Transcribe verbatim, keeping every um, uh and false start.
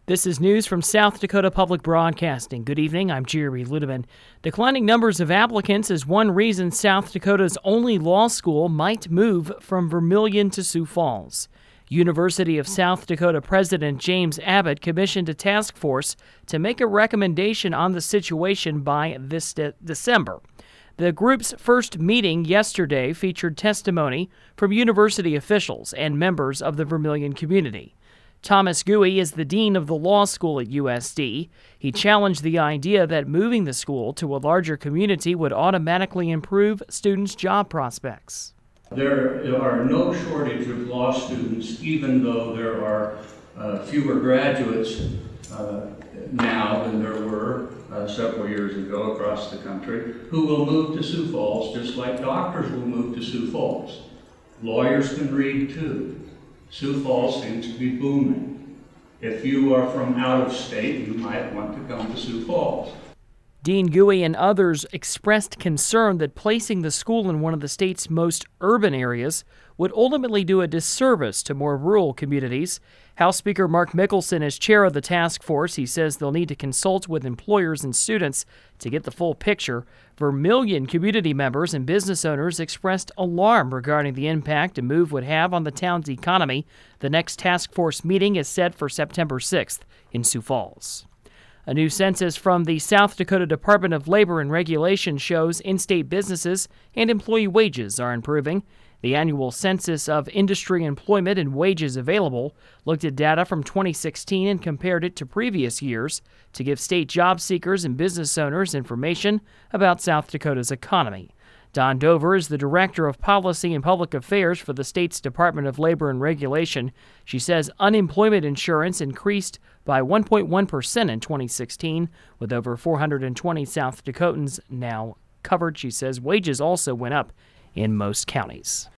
This is news from South Dakota Public Broadcasting. Good evening, I'm Jerry Ludeman. Declining numbers of applicants is one reason South Dakota's only law school might move from Vermilion to Sioux Falls. University of South Dakota President James Abbott commissioned a task force to make a recommendation on the situation by this de- December. The group's first meeting yesterday featured testimony from university officials and members of the Vermilion community. Thomas Gouy is the dean of the law school at U S D. He challenged the idea that moving the school to a larger community would automatically improve students' job prospects. There are no shortage of law students, even though there are uh, fewer graduates uh, now than there were uh, several years ago across the country, who will move to Sioux Falls just like doctors will move to Sioux Falls. Lawyers can read too. Sioux Falls seems to be booming. If you are from out of state, you might want to come to Sioux Falls. Dean Gouy and others expressed concern that placing the school in one of the state's most urban areas would ultimately do a disservice to more rural communities. House Speaker Mark Mickelson is chair of the task force. He says they'll need to consult with employers and students to get the full picture. Vermilion community members and business owners expressed alarm regarding the impact a move would have on the town's economy. The next task force meeting is set for September sixth in Sioux Falls. A new census from the South Dakota Department of Labor and Regulation shows in-state businesses and employee wages are improving. The annual census of industry employment and wages available looked at data from twenty sixteen and compared it to previous years to give state job seekers and business owners information about South Dakota's economy. Don Dover is the Director of Policy and Public Affairs for the state's Department of Labor and Regulation. She says unemployment insurance increased by one point one percent in twenty sixteen, with over four hundred twenty South Dakotans now covered. She says wages also went up in most counties.